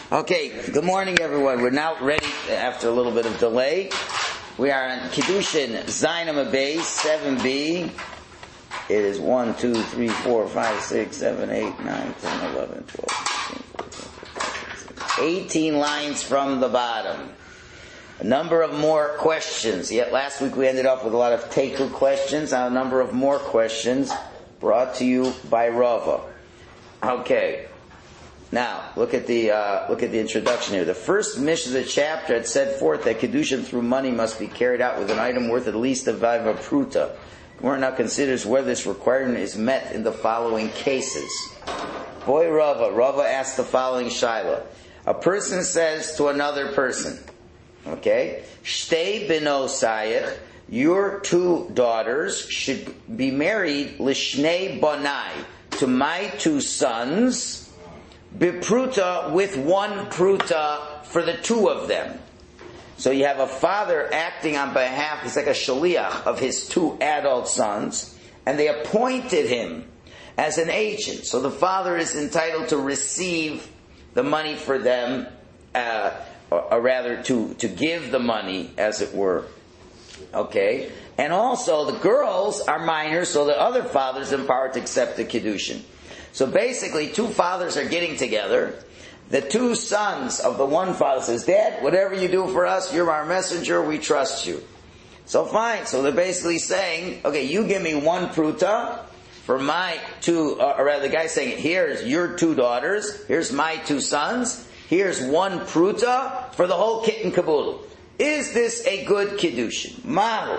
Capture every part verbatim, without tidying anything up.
Okay, good morning everyone. We're now ready after a little bit of delay. We are on Kiddushin Zayin Amud Beis seven B. It is one, two, three, four, five, six, seven, eight, nine, ten, eleven, twelve, thirteen, fourteen, fifteen, sixteen, eighteen lines from the bottom. A number of more questions. Yet last week we ended up with a lot of Teiku questions. Now a number of more questions brought to you by Rava. Okay. Now, look at the uh, look at the introduction here. The first mission of the chapter had set forth that Kiddushin through money must be carried out with an item worth at least a vaiva pruta. Gemara now considers whether this requirement is met in the following cases. Boy Rava, Rava asked the following shaila. A person says to another person, okay, Shtei benosayich, your two daughters should be married lishnei banai, to my two sons, bipruta, with one pruta for the two of them. So you have a father acting on behalf, he's like a shaliach of his two adult sons, and they appointed him as an agent. So the father is entitled to receive the money for them, uh, or, or rather to, to give the money, as it were. Okay? And also the girls are minors, so the other father is empowered to accept the Kiddushin. So basically, two fathers are getting together. The two sons of the one father says, Dad, whatever you do for us, you're our messenger, we trust you. So fine. So they're basically saying, okay, you give me one pruta for my two, or rather the guy's saying, here's your two daughters, here's my two sons, here's one pruta for the whole kit and caboodle. Is this a good kiddushin? Mahu.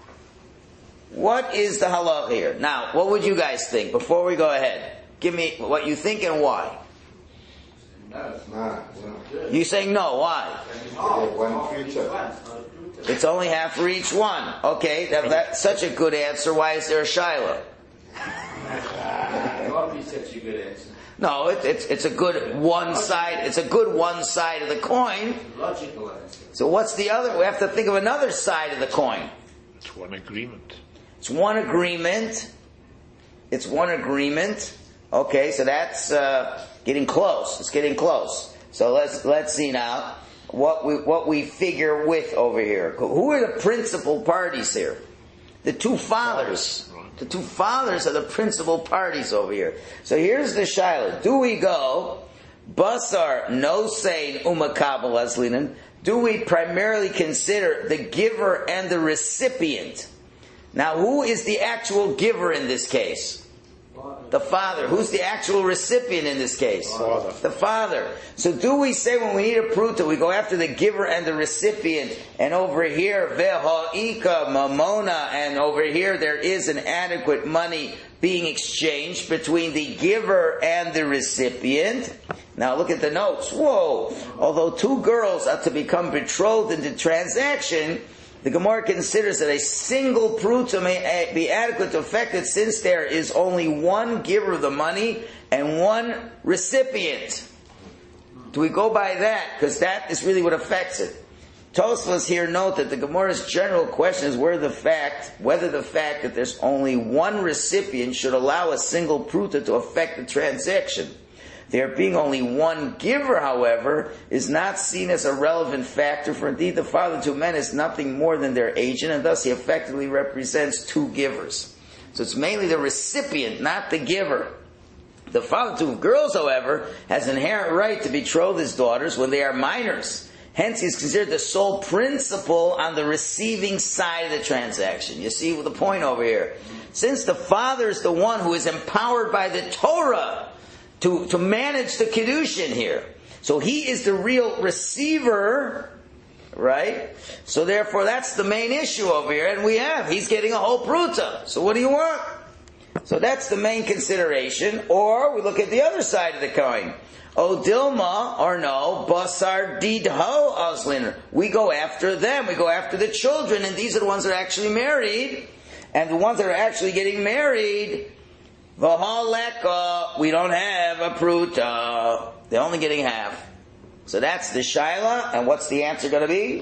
What is the halach here? Now, what would you guys think before we go ahead? Give me what you think and why. No, it's not. You saying no? Why? It's only half for each one. Okay, that, that's such a good answer. Why is there a shaila? No, it, it's it's a good one side. It's a good one side of the coin. So what's the other? We have to think of another side of the coin. It's one agreement. It's one agreement. It's one agreement. Okay, so that's uh, getting close. It's getting close. So let's let's see now what we what we figure with over here. Who are the principal parties here? The two fathers. The two fathers are the principal parties over here. So here's the shaila: do we go basar no sein umakabel aslinen? Do we primarily consider the giver and the recipient? Now, who is the actual giver in this case? The father. Who's the actual recipient in this case? Father. The father. So do we say when we need a pruta, we go after the giver and the recipient, and over here, ve'ha'ika mamona, and over here there is an adequate money being exchanged between the giver and the recipient? Now look at the notes. Whoa! Although two girls are to become betrothed in the transaction, the Gemara considers that a single pruta may be adequate to effect it, since there is only one giver of the money and one recipient. Do we go by that? Because that is really what affects it. Tosfos here note that the Gemara's general question is whether the fact, whether the fact that there's only one recipient should allow a single pruta to affect the transaction. There being only one giver, however, is not seen as a relevant factor, for indeed the father of two men is nothing more than their agent, and thus he effectively represents two givers. So it's mainly the recipient, not the giver. The father of two girls, however, has an inherent right to betroth his daughters when they are minors. Hence, he is considered the sole principal on the receiving side of the transaction. You see the point over here. Since the father is the one who is empowered by the Torah To, to manage the Kiddushin here. So he is the real receiver, right? So therefore that's the main issue over here, and we have, he's getting a whole pruta. So what do you want? So that's the main consideration. Or we look at the other side of the coin. O Dilma, or no, Basar Didho Osliner. We go after them, we go after the children, and these are the ones that are actually married. And the ones that are actually getting married, V'haleka, we don't have a pruta. They're only getting half. So that's the shaila, and what's the answer going to be?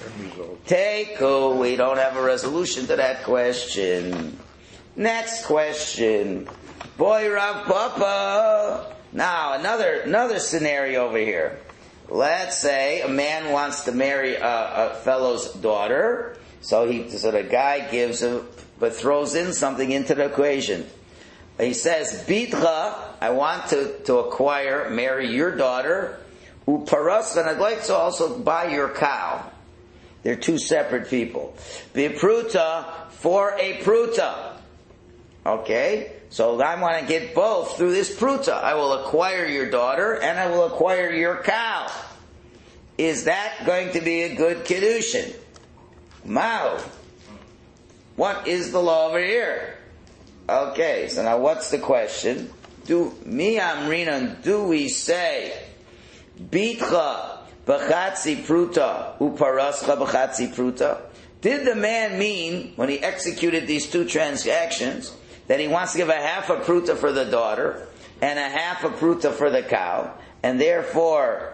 Teiku, we don't have a resolution to that question. Next question. Boy Rav Papa. Now, another another scenario over here. let's say a man wants to marry a, a fellow's daughter, so he, so the guy gives a, but throws in something into the equation. He says, Bitcha, I want to, to acquire, marry your daughter, Uparas, and I'd like to also buy your cow. They're two separate people. Bipruta, for a pruta. Okay? So I want to get both through this pruta. I will acquire your daughter, and I will acquire your cow. Is that going to be a good kiddushin? Mao. What is the law over here? Okay, so now what's the question? Do mi amrinan, do we say bitcha b'chatzi pruta uparascha b'chatzi pruta? Did the man mean, when he executed these two transactions, that he wants to give a half a pruta for the daughter and a half a pruta for the cow, and therefore,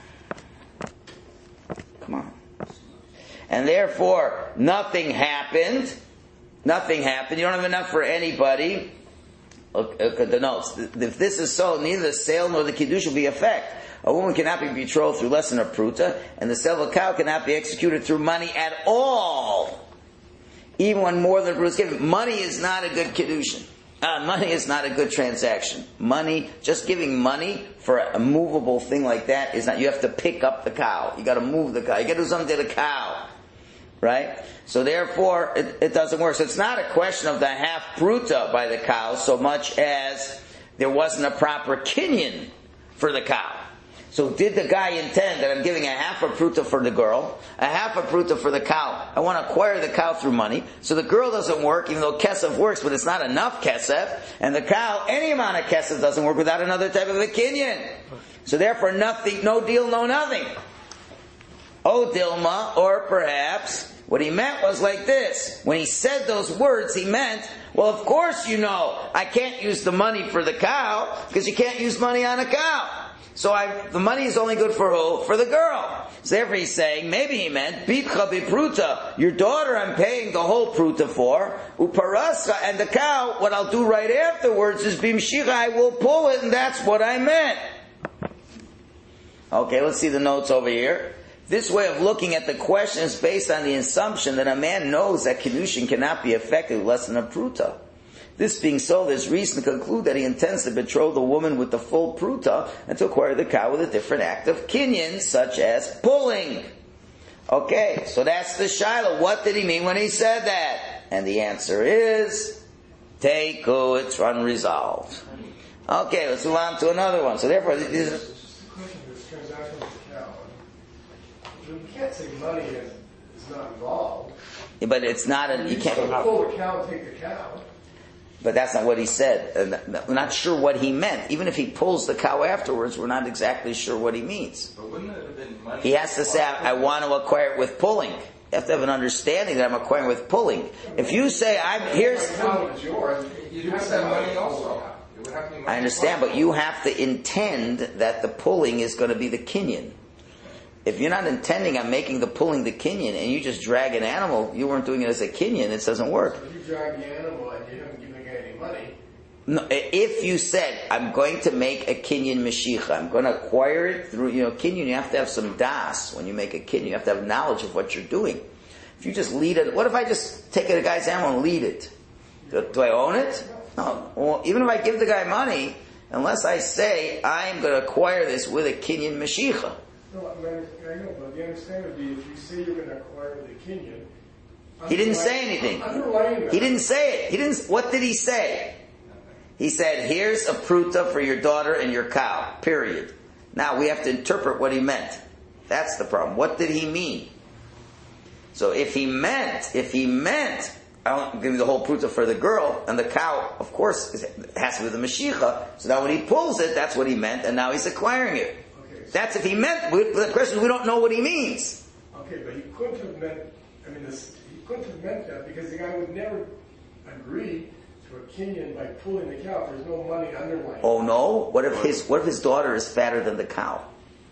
come on, and therefore nothing happened? Nothing happened. You don't have enough for anybody. Look, look at the notes. If this is so, neither the sale nor the kiddush will be effect. A woman cannot be betrothed through less than a pruta, and the sale of a cow cannot be executed through money at all. Even when more than a pruta is given. Money is not a good kiddushin. Uh, money is not a good transaction. Money, just giving money for a movable thing like that is not, you have to pick up the cow. You gotta move the cow. You gotta do something to the cow. Right? So therefore, it, it doesn't work. So it's not a question of the half pruta by the cow so much as there wasn't a proper kinyan for the cow. So did the guy intend that I'm giving a half a pruta for the girl, a half a pruta for the cow? I want to acquire the cow through money. So the girl doesn't work, even though kesef works, but it's not enough kesef. And the cow, any amount of kesef doesn't work without another type of a kinyan. So therefore, nothing, no deal, no nothing. Oh, Dilma, or perhaps what he meant was like this. When he said those words, he meant, well, of course you know, I can't use the money for the cow, because you can't use money on a cow. So I, the money is only good for who? For the girl. So therefore he's saying, maybe he meant, Bitcha bipruta, your daughter I'm paying the whole pruta for, uparascha, and the cow, what I'll do right afterwards is bimshicha, I will pull it, and that's what I meant. Okay, let's see the notes over here. This way of looking at the question is based on the assumption that a man knows that kiddushin cannot be effected with less than a pruta. This being so, there's reason to conclude that he intends to betroth the woman with the full pruta and to acquire the cow with a different act of kinyan, such as pulling. Okay, so that's the shaila. What did he mean when he said that? And the answer is, teiku, it's unresolved. Okay, let's move on to another one. So therefore, this is... You can't say money is, is not involved. Yeah, but it's not a, you can't pull the cow and take the cow. But that's not what he said. We're not sure what he meant. Even if he pulls the cow afterwards, we're not exactly sure what he means. But wouldn't it have been money? He has to say, I, I want to acquire it with pulling. You have to have an understanding that I'm acquiring with pulling. If you say, I'm, here's... The cow is yours. You have to have money also. It would have to be money. I understand, but you have to intend that the pulling is going to be the kinyan. If you're not intending on making the pulling the kinyan, and you just drag an animal, you weren't doing it as a kinyan, it doesn't work. If you drag the animal and you haven't given any money... No, if you said, I'm going to make a kinyan mashicha, I'm going to acquire it through, you know, kinyan, you have to have some das when you make a kinyan. You have to have knowledge of what you're doing. If you just lead it, what if I just take a guy's animal and lead it? Do, do I own it? No. Well, even if I give the guy money, unless I say, I'm going to acquire this with a kinyan mashicha. No, I know, but the understanding would be if you say you're going to acquire the kinyan... He didn't say anything. He didn't say it. He didn't. What did he say? He said, here's a pruta for your daughter and your cow, period. Now we have to interpret what he meant. That's the problem. What did he mean? So if he meant, if he meant, I'll give you the whole pruta for the girl, and the cow, of course, has to be the mashicha, so now when he pulls it, that's what he meant, and now he's acquiring it. Okay, so that's if he meant, the question is we don't know what he means. Okay, but he couldn't have meant, I mean, this, he couldn't have meant that, because the guy would never agree to a kinyan by pulling the cow. There's no money underlying. Oh no? What if his what if his daughter is fatter than the cow?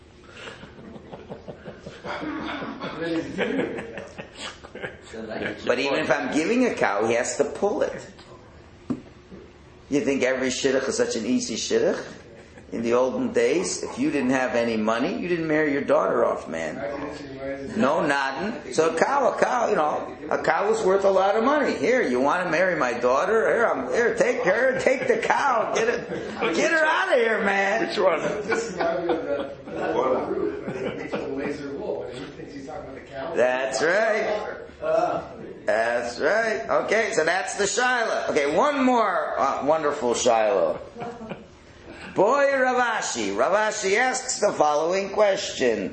Then he's giving the cow. But even if I'm giving a cow, he has to pull it. You think every shidduch is such an easy shidduch? in the olden days, if you didn't have any money, you didn't marry your daughter off, man. No nodding. So a cow, a cow, you know, a cow was worth a lot of money. Here, you want to marry my daughter? Here, I'm, here, take her, take the cow, get it, get her out of here, man. Which one? This reminds me of the the roof when he meets with Laser Wolf and he thinks he's talking about the cow. That's right. That's right. Okay, so that's the Shiloh. Okay, one more uh, wonderful Shiloh. Boy Ravashi. Ravashi asks the following question.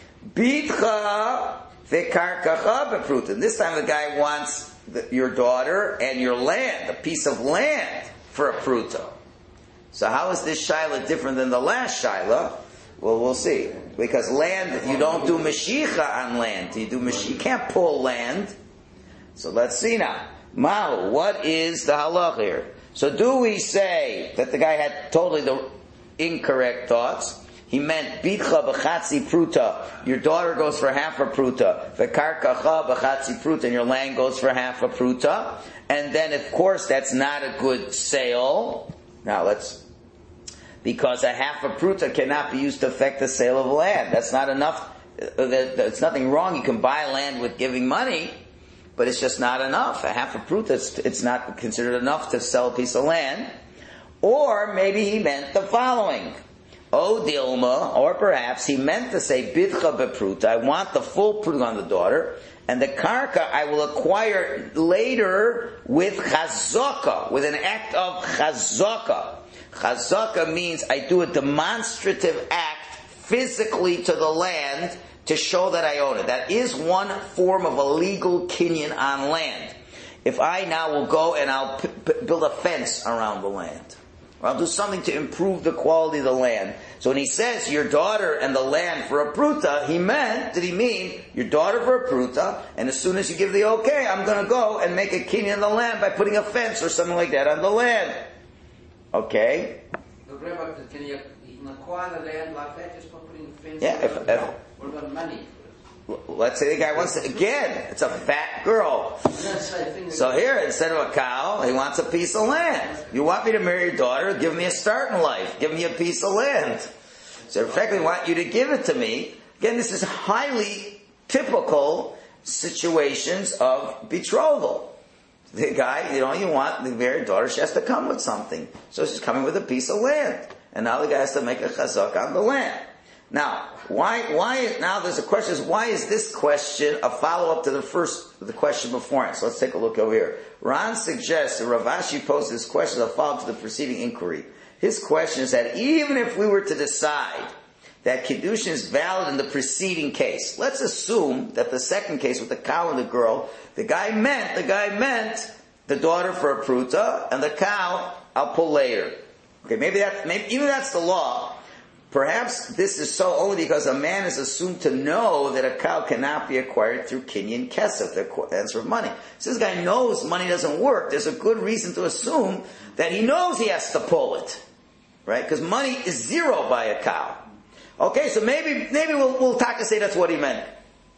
Bitcha v'karkacha bepruta. This time the guy wants the, your daughter and your land, a piece of land, for a pruta. So how is this Shiloh different than the last Shiloh? Well, we'll see. Because land, you don't do Mashicha on land. You do Mashiach. You can't pull land. So let's see now. Mahu, what is the halach here? So do we say that the guy had totally the incorrect thoughts? He meant bitcha b'chatzi pruta. Your daughter goes for half a pruta. V'karkacha b'chatzi pruta, and your land goes for half a pruta. And then, of course, that's not a good sale. Now let's, because a half a pruta cannot be used to affect the sale of land. That's not enough. There's nothing wrong. You can buy land with giving money, but it's just not enough. A half a pruta, it's, it's not considered enough to sell a piece of land. Or maybe he meant the following. O Dilma, or perhaps he meant to say bitcha bepruta. I want the full pruta on the daughter, and the karka I will acquire later with chazaka, with an act of chazaka. Chazaka means I do a demonstrative act physically to the land to show that I own it. That is one form of a legal kinyan on land. If I now will go and I'll p- p- build a fence around the land, or I'll do something to improve the quality of the land. So when he says your daughter and the land for a pruta, he meant, did he mean your daughter for a pruta, and as soon as you give the okay, I'm going to go and make a kinyan on the land by putting a fence or something like that on the land. Okay? But Rabbi, can you acquire the land like that just by putting a fence? Yeah, if, if, what about money? Let's say the guy wants to, again, it's a fat girl. So here, instead of a cow, he wants a piece of land. You want me to marry your daughter? Give me a start in life. Give me a piece of land. So in fact, we want you to give it to me. Again, this is highly typical situations of betrothal. The guy, you know, you want the married daughter, she has to come with something. So she's coming with a piece of land. And now the guy has to make a chazak on the land. Now, why, why, now there's a question, is why is this question a follow-up to the first, the question before it? So let's take a look over here. Ron suggests that Ravashi posed this question as a follow-up to the preceding inquiry. His question is that even if we were to decide that Kiddushin is valid in the preceding case, let's assume that the second case with the cow and the girl, the guy meant, the guy meant the daughter for a pruta, and the cow I'll pull later. Okay, maybe that, maybe, even that's the law. Perhaps this is so only because a man is assumed to know that a cow cannot be acquired through kinyan kesef, the answer of money. So this guy knows money doesn't work. There's a good reason to assume that he knows he has to pull it. Right? Because money is zero by a cow. Okay, so maybe, maybe we'll, we'll talk to say that's what he meant.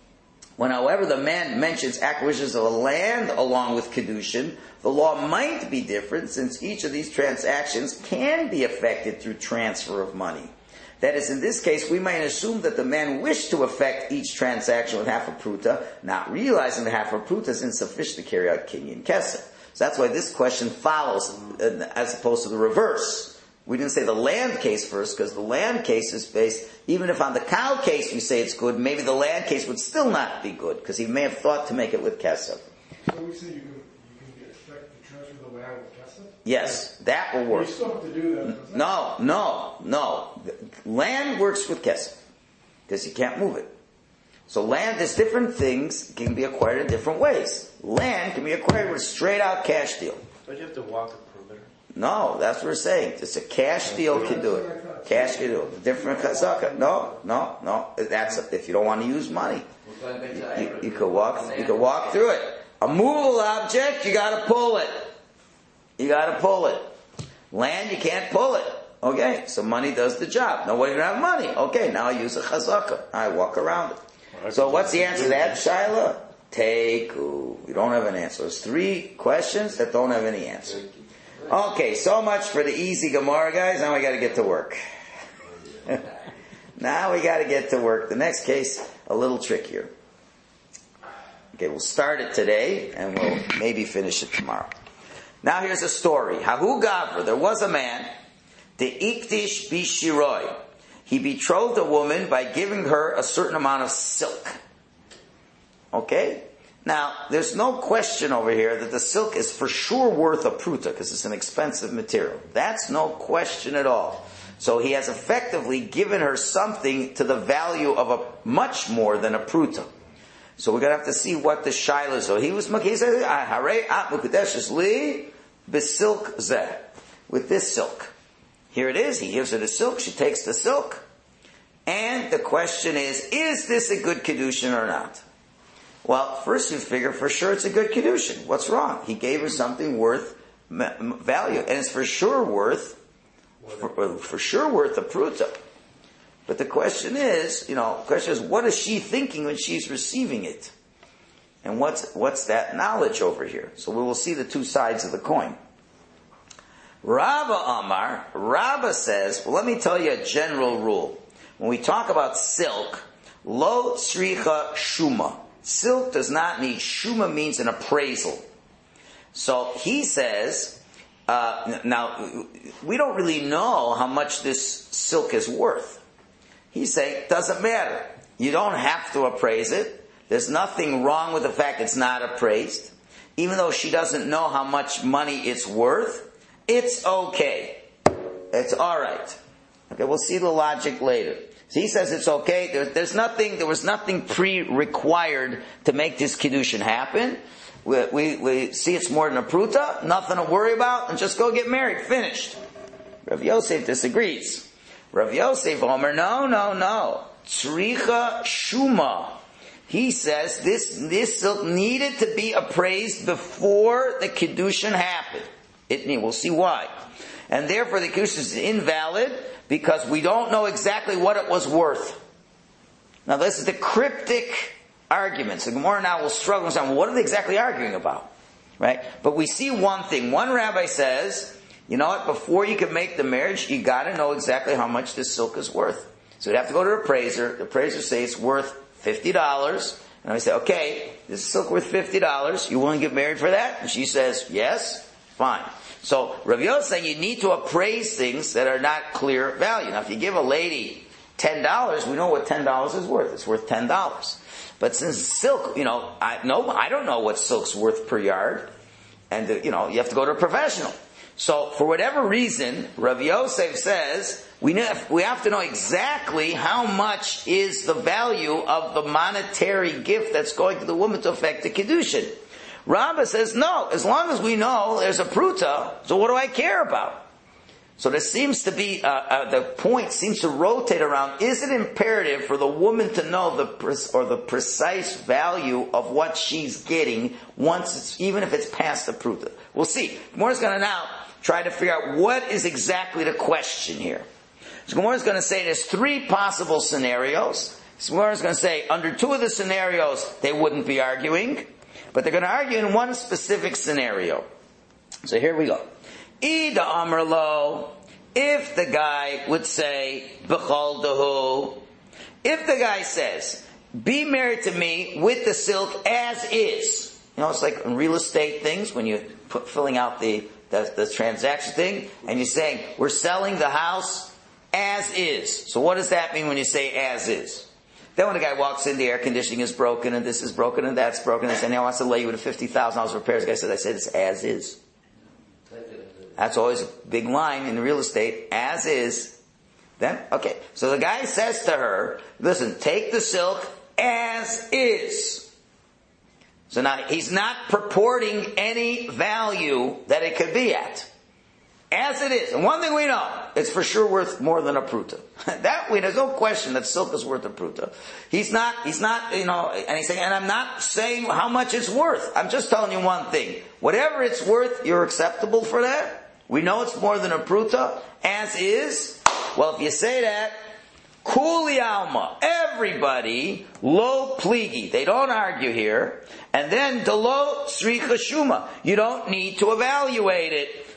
When, however, the man mentions acquisitions of land along with Kiddushin, the law might be different since each of these transactions can be effected through transfer of money. That is, in this case, we might assume that the man wished to effect each transaction with half a pruta, not realizing that half a pruta is insufficient to carry out kinyan kesef. So that's why this question follows, uh, as opposed to the reverse. We didn't say the land case first, because the land case is based, even if on the cow case we say it's good, maybe the land case would still not be good, because he may have thought to make it with kesef. So we say you can, you can expect to transfer the land with kesef? Yes, that will work. You still have to do that. No, no, no. Land works with kesef, because you can't move it. So land, there's different things can be acquired in different ways. Land can be acquired with a straight out cash deal. But you have to walk a perimeter. No, that's what we're saying. It's a cash deal can do it. Cash can do it. Different chazaka. No, no, no. That's a, if you don't want to use money. You, you could walk. You could walk through it. A movable object, you got to pull it. You got to pull it. Land, you can't pull it. Okay, so money does the job. No, what do you have money? Okay, now I use a chazaka. I walk around it. So what's the answer to that, Shaila? Teiku. We don't have an answer. There's three questions that don't have any answer. Okay, so much for the easy Gemara, guys. Now we got to get to work. now we got to get to work. The next case, a little trickier. Okay, we'll start it today, and we'll maybe finish it tomorrow. Now here's a story. Hahu Gavra, there was a man, the Iktish Bishiroi. He betrothed a woman by giving her a certain amount of silk. Okay? Now, there's no question over here that the silk is for sure worth a pruta, because it's an expensive material. That's no question at all. So he has effectively given her something to the value of a much more than a pruta. So we're going to have to see what the shaila is. So he was, he said, Hare at mukadeshes li besilk zeh. With this silk. Here it is. He gives her the silk. She takes the silk. And the question is, is this a good kedushin or not? Well, first you figure for sure it's a good kedushin. What's wrong? He gave her something worth value. And it's for sure worth, for, for sure worth a pruta. But the question is, you know, the question is, what is she thinking when she's receiving it? And what's, what's that knowledge over here? So we will see the two sides of the coin. Rabba Amar, Rabba says, well, let me tell you a general rule. When we talk about silk, lo tzricha shuma. Silk does not need, shuma means an appraisal. So he says, uh, now, we don't really know how much this silk is worth. He's saying, doesn't matter. You don't have to appraise it. There's nothing wrong with the fact it's not appraised. Even though she doesn't know how much money it's worth, it's okay. It's alright. Okay, we'll see the logic later. So he says it's okay. There, there's nothing, there was nothing pre-required to make this kiddushin happen. We, we, we see it's more than a pruta, nothing to worry about, and just go get married. Finished. Rav Yosef disagrees. Rav Yosef Omer, no, no, no. Tzricha shuma. He says this, this silk needed to be appraised before the kiddushin happened. It, we'll see why. And therefore the kiddushin is invalid because we don't know exactly what it was worth. Now this is the cryptic arguments. The Gemara now will struggle and say, well, what are they exactly arguing about? Right? But we see one thing. One rabbi says, you know what, before you can make the marriage, you gotta know exactly how much this silk is worth. So you'd have to go to an appraiser. The appraiser says it's worth fifty dollars. And I say, okay, this is silk worth fifty dollars. You willing to get married for that? And she says, yes, fine. So Rav Yosef is saying you need to appraise things that are not clear value. Now if you give a lady ten dollars, we know what ten dollars is worth. It's worth ten dollars. But since silk, you know, I, no, I don't know what silk's worth per yard. And, uh, you know, you have to go to a professional. So, for whatever reason, Rav Yosef says, we have, we have to know exactly how much is the value of the monetary gift that's going to the woman to affect the kiddushin. Rabba says, no, as long as we know there's a pruta, so what do I care about? So there seems to be, uh, uh, the point seems to rotate around, is it imperative for the woman to know the, pre- or the precise value of what she's getting once it's, even if it's past the pruta? We'll see. Gemara's going to now try to figure out what is exactly the question here. So Gemara's going to say there's three possible scenarios. So Gemara's going to say under two of the scenarios they wouldn't be arguing, but they're going to argue in one specific scenario. So here we go. Ida Amrlo, if the guy would say, B'chol dahu, if the guy says, be married to me with the silk as is. You know, it's like in real estate things, when you're put, filling out the, the, the transaction thing, and you're saying, we're selling the house as is. So what does that mean when you say as is? Then when the guy walks in, the air conditioning is broken, and this is broken, and that's broken, and he wants to lay you with a fifty thousand dollars repairs. The guy said, I said it's as is. That's always a big line in real estate, as is. Then, okay. So the guy says to her, listen, take the silk as is. So now, he's not purporting any value that it could be at. As it is. And one thing we know, it's for sure worth more than a pruta. That way, there's no question that silk is worth a pruta. He's not, he's not, you know, and he's saying, and I'm not saying how much it's worth. I'm just telling you one thing. Whatever it's worth, you're acceptable for that. We know it's more than a pruta, as is. Well, if you say that, kuli alma, everybody, lo pligi, they don't argue here. And then, de lo sricha shuma, you don't need to evaluate it.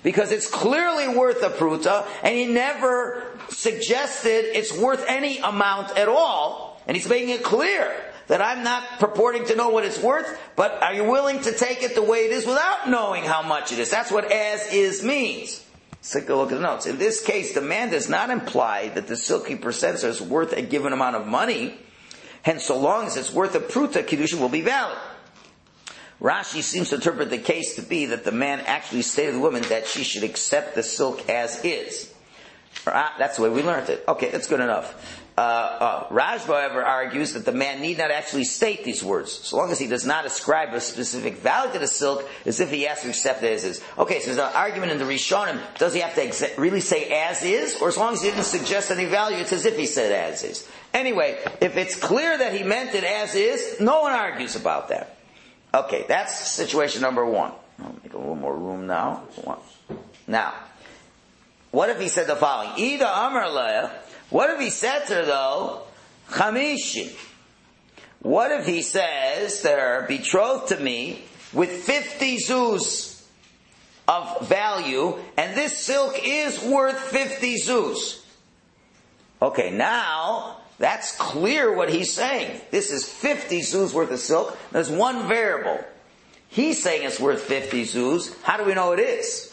because it's clearly worth a pruta, and he never suggested it's worth any amount at all, and he's making it clear that I'm not purporting to know what it's worth, but are you willing to take it the way it is without knowing how much it is? That's what as is means. Let's take a look at the notes. In this case, the man does not imply that the silk he presents is worth a given amount of money, hence so long as it's worth a pruta, kiddushin will be valid. Rashi seems to interpret the case to be that the man actually stated to the woman that she should accept the silk as is. That's the way we learned it. Okay, that's good enough. Uh, uh, Rajba, however, argues that the man need not actually state these words, so long as he does not ascribe a specific value to the silk, as if he has to accept it as is. Okay, so there's an argument in the Rishonim, does he have to exa- really say as is, or as long as he didn't suggest any value, it's as if he said as is. Anyway, if it's clear that he meant it as is, no one argues about that. Okay, that's situation number one. I'll make a little more room now. Now, what if he said the following? Ida Amar Leah, what if he said to her though, Chamishin? What if he says to her, betrothed to me with fifty zuz of value, and this silk is worth fifty zuz? Okay, now, that's clear what he's saying. This is fifty zuz worth of silk. There's one variable. He's saying it's worth fifty zuz. How do we know it is?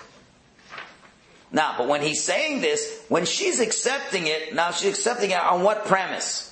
Now, but when he's saying this, when she's accepting it, now she's accepting it on what premise?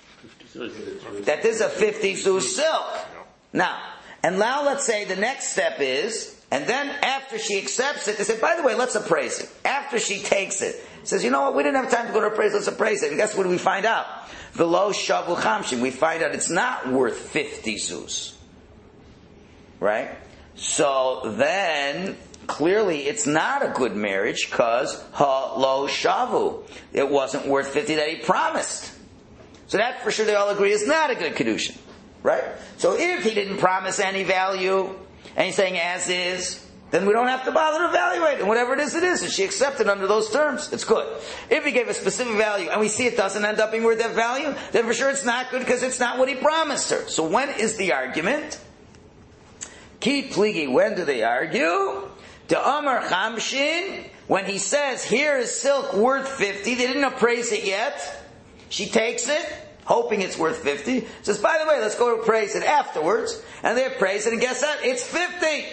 That this is a fifty zuz silk. Now, and now let's say the next step is, and then after she accepts it, they say, by the way, let's appraise it. After she takes it, says, you know what, we didn't have time to go to appraise, let's appraise it. And guess what do we find out? V'lo shavu chamshin. We find out it's not worth fifty zuz. Right? So then, clearly it's not a good marriage because ha lo shavu. It wasn't worth fifty that he promised. So that for sure they all agree is not a good kedushin. Right? So if he didn't promise any value, and he's saying as is, then we don't have to bother to evaluate it. Whatever it is, it is. And she accepted under those terms, it's good. If he gave a specific value and we see it doesn't end up being worth that value, then for sure it's not good because it's not what he promised her. So when is the argument? Ki pligi, when do they argue? To Amar Chamshin, when he says, here is silk worth fifty, they didn't appraise it yet. She takes it, hoping it's worth fifty. Says, by the way, let's go to appraise it afterwards. And they appraise it, and guess what? It's fifty.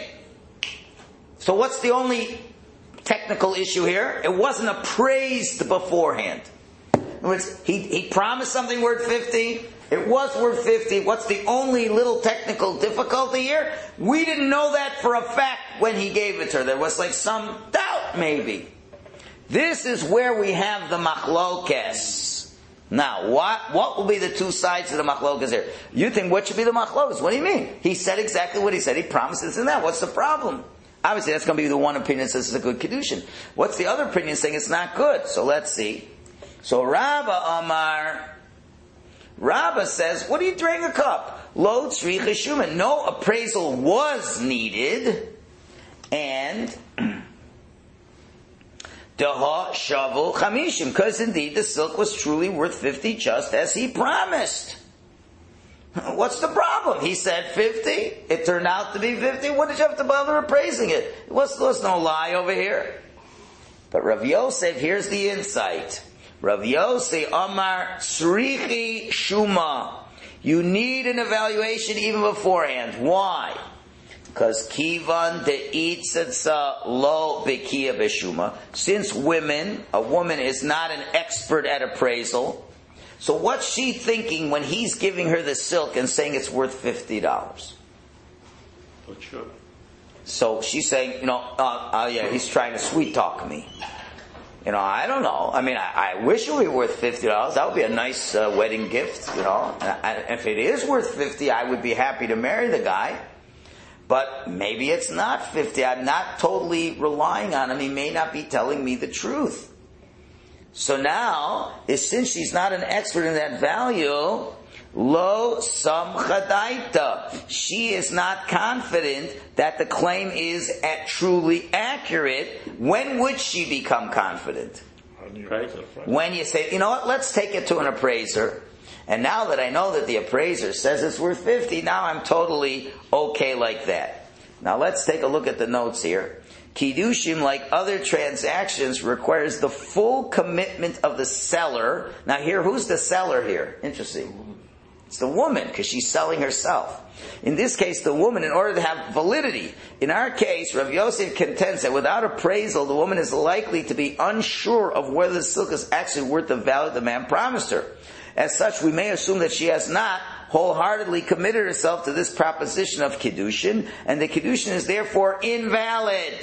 So what's the only technical issue here? It wasn't appraised beforehand. In other words, he, he promised something worth fifty. It was worth fifty. What's the only little technical difficulty here? We didn't know that for a fact when he gave it to her. There was like some doubt, maybe. This is where we have the machlokes. Now, what what will be the two sides of the machlokes here? You think what should be the machlokes? What do you mean? He said exactly what he said. He promised this and that. What's the problem? Obviously, that's going to be the one opinion that says it's a good kedushin. What's the other opinion saying it's not good? So let's see. So Rabba Amar, Rabba says, what are you drinking a cup? Lo tzricha shuman. No appraisal was needed, and Daha shavu chamishim, because indeed the silk was truly worth fifty, just as he promised. What's the problem? He said fifty. It turned out to be fifty. What did you have to bother appraising it? It was, there was no lie over here. But Rav Yosef, here's the insight. Rav Yosef Amar Srichi Shuma. You need an evaluation even beforehand. Why? Because Kivan de Itzatsa lo bekia beshuma. Since women, a woman is not an expert at appraisal, so what's she thinking when he's giving her the silk and saying it's worth fifty dollars? Not sure. So she's saying, you know, uh, uh, yeah, he's trying to sweet talk me. You know, I don't know. I mean, I, I wish it would be worth fifty dollars. That would be a nice uh, wedding gift, you know. And if it is worth fifty dollars, I would be happy to marry the guy. But maybe it's not fifty. I'm not totally relying on him. He may not be telling me the truth. So now, since she's not an expert in that value, lo samchadaita. She is not confident that the claim is at truly accurate. When would she become confident? When you say, you know what, let's take it to an appraiser. And now that I know that the appraiser says it's worth fifty, now I'm totally okay like that. Now let's take a look at the notes here. Kiddushin, like other transactions, requires the full commitment of the seller. Now here, who's the seller here? Interesting. It's the woman, because she's selling herself. In this case, the woman, in order to have validity. In our case, Rav Yosef contends that without appraisal, the woman is likely to be unsure of whether the silk is actually worth the value the man promised her. As such, we may assume that she has not wholeheartedly committed herself to this proposition of Kiddushin, and the Kiddushin is therefore invalid.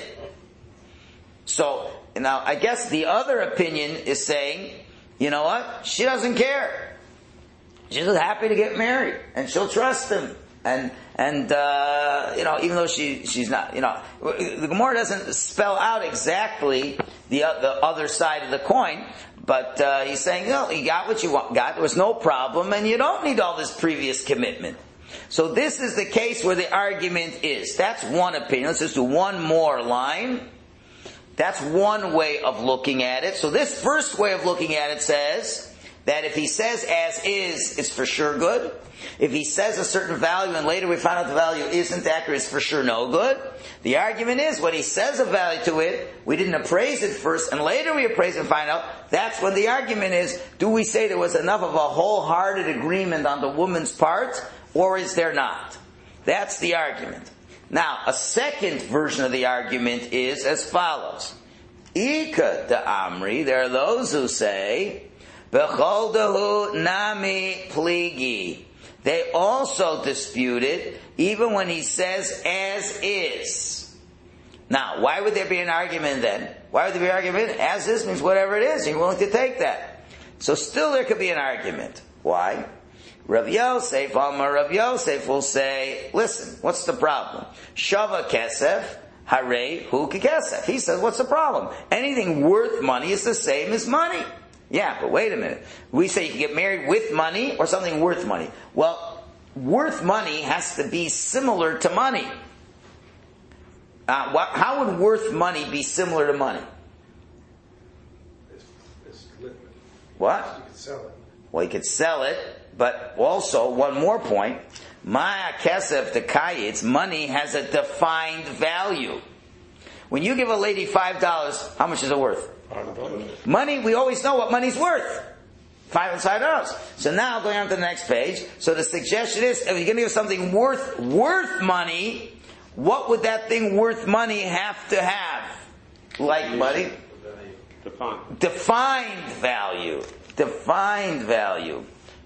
So, now, I guess the other opinion is saying, you know what? She doesn't care. She's just happy to get married, and she'll trust him. And, and, uh, you know, even though she, she's not, you know, the Gemara doesn't spell out exactly the, uh, the other side of the coin, but, uh, he's saying, no, you got what you want, got, there was no problem, and you don't need all this previous commitment. So this is the case where the argument is. That's one opinion. Let's just do one more line. That's one way of looking at it. So this first way of looking at it says that if he says as is, it's for sure good. If he says a certain value and later we find out the value isn't accurate, it's for sure no good. The argument is when he says a value to it, we didn't appraise it first and later we appraise it and find out, that's when the argument is, do we say there was enough of a wholehearted agreement on the woman's part, or is there not? That's the argument. Now, a second version of the argument is as follows. Ika de Amri, there are those who say, Bechol dehu nami pligi. They also dispute it, even when he says as is. Now, why would there be an argument then? Why would there be an argument? As is means whatever it is, you're willing to take that. So still there could be an argument. Why? Rav Yosef, Amar Rav Yosef will say, listen, what's the problem? Shava kesef, hare hu kesef. He says, what's the problem? Anything worth money is the same as money. Yeah, but wait a minute. We say you can get married with money or something worth money. Well, worth money has to be similar to money. Uh, what, how would worth money be similar to money? It's, it's liquid. What? You could sell it. Well, you could sell it, but also, one more point, Maya kesef dekayitz, money has a defined value. When you give a lady five dollars, how much is it worth? Money, we always know what money's worth. Five and five dollars. So now, going on to the next page, so the suggestion is, if you're going to give something worth, worth money, what would that thing worth money have to have? Like money? Defined. Defined value. Defined value.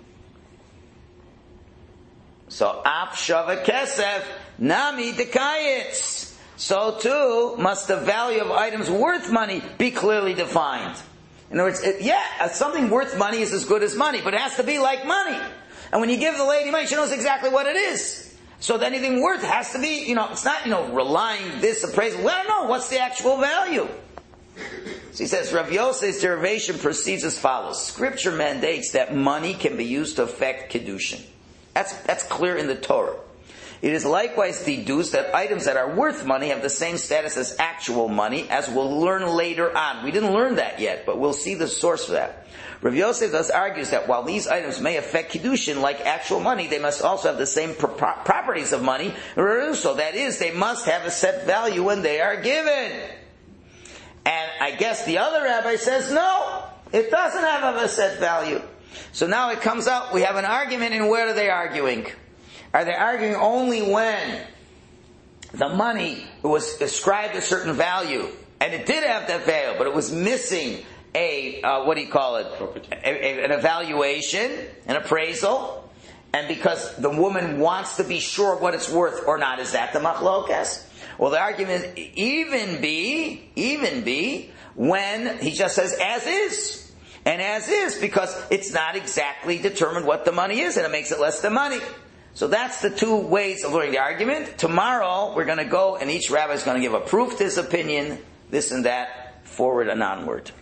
So, ap shava kesef, nami dekayitz. So too, must the value of items worth money be clearly defined. In other words, it, yeah, something worth money is as good as money, but it has to be like money. And when you give the lady money, she knows exactly what it is. So anything worth has to be, you know, it's not, you know, relying this appraisal. Well, I don't know, what's the actual value? So he says, Rav Yosef's derivation proceeds as follows. Scripture mandates that money can be used to affect Kiddushin. That's, that's clear in the Torah. It is likewise deduced that items that are worth money have the same status as actual money, as we'll learn later on. We didn't learn that yet, but we'll see the source for that. Rav Yosef thus argues that while these items may affect Kiddushin like actual money, they must also have the same pro- properties of money. So that is, they must have a set value when they are given. And I guess the other rabbi says, no, it doesn't have a set value. So now it comes out, we have an argument, and where are they arguing? Are they arguing only when the money was ascribed a certain value, and it did have that value, but it was missing a, uh, what do you call it, a, a, an evaluation, an appraisal, and because the woman wants to be sure what it's worth or not, is that the machlokas? Well, the argument even be, even be, when he just says as is. And as is, because it's not exactly determined what the money is, and it makes it less than money. So that's the two ways of learning the argument. Tomorrow, we're going to go, and each rabbi is going to give a proof to his opinion, this and that, forward and onward.